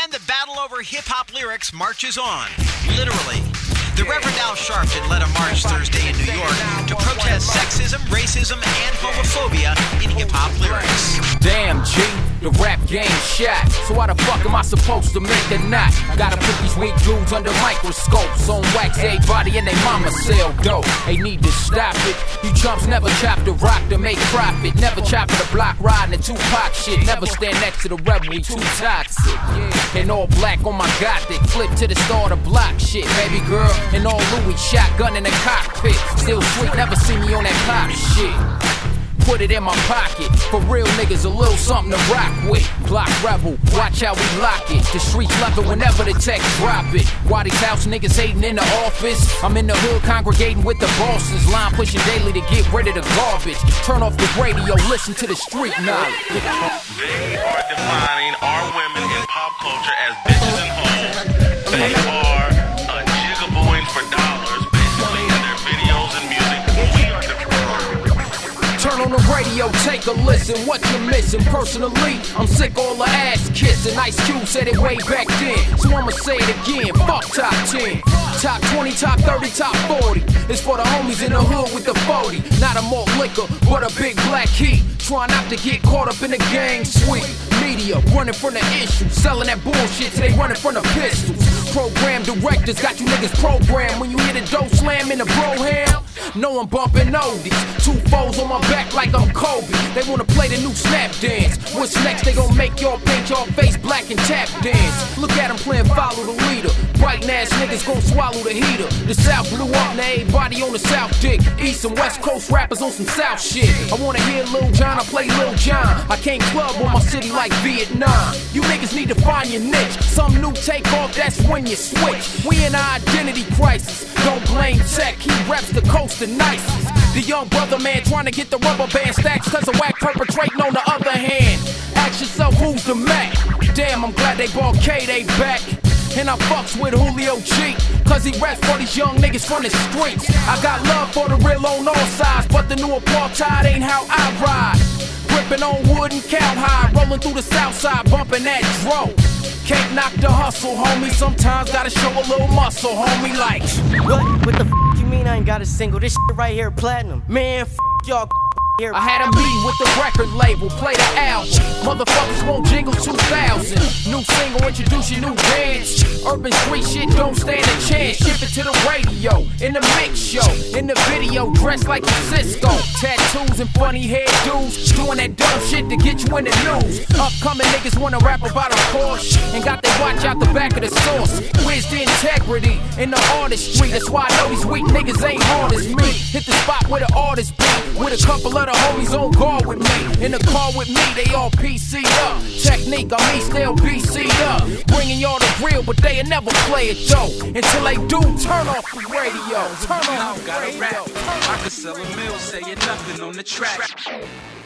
And the battle over hip-hop lyrics marches on, literally. The Reverend Al Sharpton led a march Thursday in New York to protest sexism, racism, and homophobia in hip-hop lyrics. Damn, G, the rap game shot. So why the fuck am I supposed to make a knot? Gotta put these weak dudes under microscopes. On wax everybody and they mama sell dope. They need to stop it. You chumps never chop the rock to make profit. Never chop the block riding the Tupac shit. Never stand next to the rebel, we too toxic. And all black on my gothic. Flip to the store to block shit. Baby girl, and all Louis shotgun in the cockpit. Still sweet, never see me on that pop shit. Put it in my pocket. For real niggas, a little something to rock with. Block rebel, watch how we lock it. The streets love it whenever the tech drop it. Why these house niggas hating in the office? I'm in the hood congregating with the bosses. Line pushing daily to get rid of the garbage. Turn off the radio, listen to the street knowledge. They are defining our women in pop culture as bitches and hoes. They are jigabooing for dollars, basically, in their videos and music. We are Turn on the radio, take a listen, what you missing? Personally, I'm sick all the ass kissing. Ice Cube said it way back then, so I'ma say it again. Fuck top 10, top 20, top 30, top 40. It's for the homies in the hood with the 40. Not a malt liquor, but a big black heat. Try not to get caught up in the gang sweet. Media running from the issue, selling that bullshit till they running from the pistols. Program directors got you niggas programmed. When you hear the dope slam in the bro-ham, no I'm bumping oldies. Two foes on my back like I'm Kobe. They wanna play the new snap dance. What's next? They gon' make y'all paint y'all face black and tap dance. Look at them playing follow the leader. Biting ass niggas gon' swallow the heater. The South blew up, now everybody on the South dick. East and West Coast rappers on some South shit. I wanna hear Lil Jon, I play Lil Jon. I can't club on my city like Vietnam. You niggas need to find your niche. Some new takeoff, that's when you switch. We in an identity crisis. Don't blame tech, he raps the coast the nicest. The young brother man trying to get the rubber band stacks cause of whack perpetrating on the other hand. Ask yourself who's the Mac? Damn, I'm glad they bought K, they back. And I fucks with Julio G, cause he raps for these young niggas from the streets. I got love for the real on all sides, but the new apartheid ain't how I ride. Gripping on wood and cowhide, rolling through the south side, bumping that dro. Can't knock the hustle, homie. Sometimes gotta show a little muscle, homie. Like, what the f you mean I ain't got a single? This shit right here platinum. Man, f y'all. I had a meeting with the record label, play the album. Motherfuckers won't jingle 2000. New single, introduce your new dance. Urban street shit don't stand a chance. Ship it to the radio, in the mix show, in the video, dressed like a Cisco. Tattoos and funny hairdos, doing that dumb shit to get you in the news. Upcoming niggas wanna rap about a Porsche and got their watch out the back of the source. Where's the integrity in the artistry? That's why I know these weak niggas ain't hard as me. Hit the spot where the artist be, with a couple of the homies on guard with me. In the car with me, they all PC'd up. Technique, I mean still PC'd up. Bringing y'all the real, but they'll never play it though. Until they do, turn off the radio. Turn off the radio. I could sell a mill, saying nothing on the track.